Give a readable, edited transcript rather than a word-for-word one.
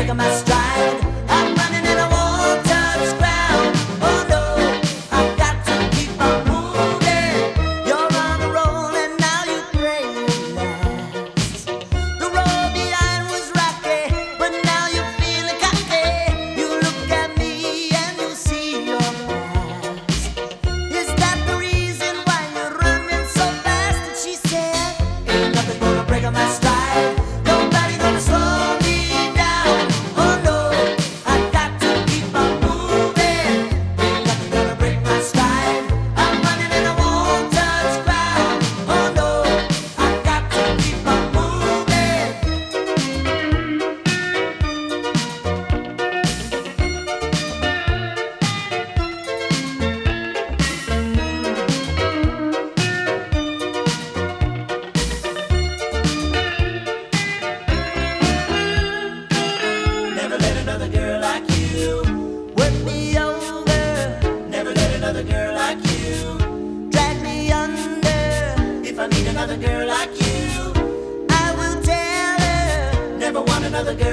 breaking my stride. I'm running and I won't touch ground. Oh no, I've got to keep on moving. You're on a roll and now you pray it lasts. The road behind was rocky, but now you're feeling cocky. You look at me and you see your past. Is that the reason why you're running so fast? And she said, ain't nothing gonna break on my stride. Nobody gonna slow me down. Oh no, I got to keep on moving. Ain't nothing gonna break my stride. I'm running and I won't touch ground. Oh no, I got to keep on moving. Never let another girl like you work me over. Never let another girl like you drag me under. If I meet another girl like you, I will tell her. Never want another girl